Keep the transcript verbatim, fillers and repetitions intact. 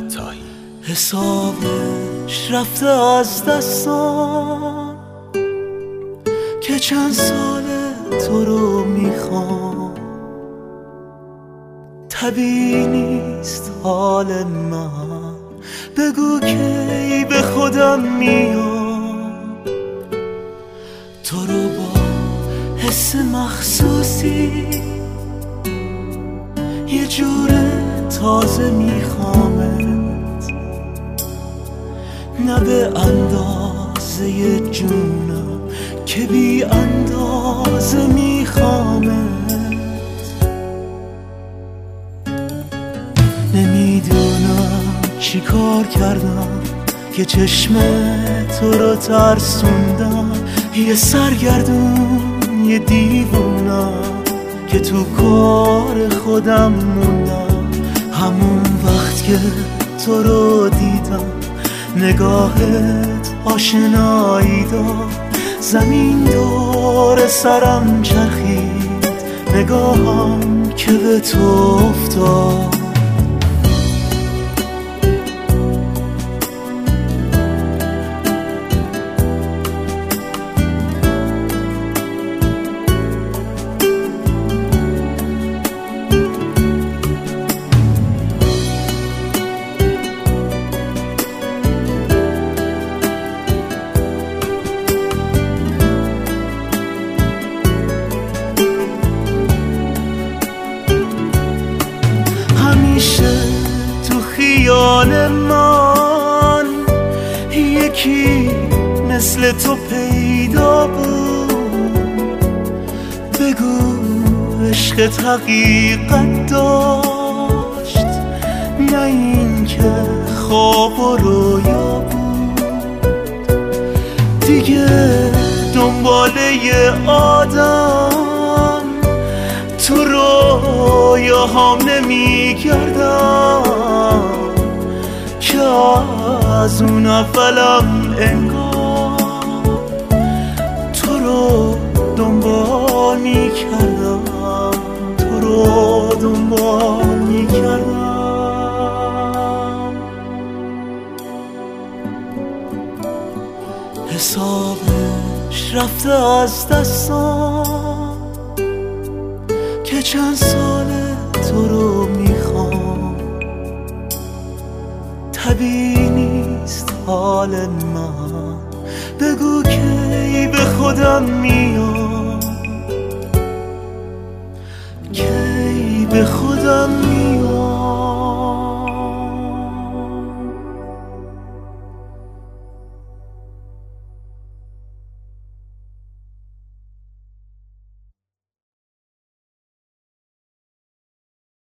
عطایی. حسابش رفته از دستان که چند ساله تو رو میخوام. طبیعی نیست حال من، بگو کی به خودم میام. تو رو با حس مخصوصی یه جور تازه میخوامت، نه به اندازه جونم که بی اندازه میخوامت. نمیدونم چی کار کردم که چشم تو رو ترسوندم. یه سرگردون یه دیوونم که تو کار خودم موندم. همون وقت که تو رو دیدم نگاهت آشنایی داد. زمین دور سرم چرخید، نگاهم که به تو افتاد. تو خیال من یکی مثل تو پیدا بود. بگو عشقت حقیقت داشت، نه این که خواب و رویا بود. دیگه دنباله آدم تو رویاهام نمیگردم که از اون اولم انگار تو رو دنبال میکردم، تو رو دنبال میکردم. حسابش رفته از دستان که چند ساله تو رو میخوام. طبیعی نیست حال من، بگو کی به خودم میام. کی به خودم